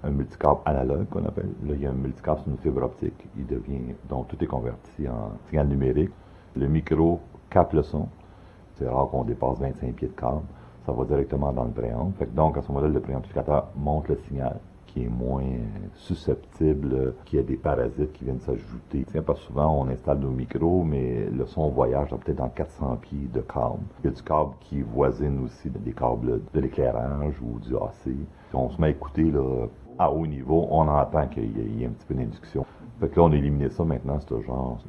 un multicâble analogue qu'on appelle. Là, il y a un multicâble sur une fibre optique. Donc tout est converti en signal numérique. Le micro capte le son. C'est rare qu'on dépasse 25 pieds de câble. Ça va directement dans le préamp. Donc, à ce moment-là, le préamplificateur monte le signal, qui est moins susceptible qu'il y ait des parasites qui viennent s'ajouter. Parce que souvent, on installe nos micros, mais le son voyage peut-être dans 400 pieds de câble. Il y a du câble qui voisine aussi des câbles de l'éclairage ou du AC. On se met à écouter là, à haut niveau, on entend qu'il y a un petit peu d'induction. Fait que là, on a éliminé ça maintenant, ce genre